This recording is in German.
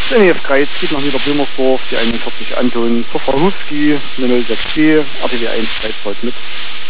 Der EF3 zieht nach Niederblümersdorf, die 41 Anton Puffer Husky, eine 06B, RTW 1 13 Volt mit.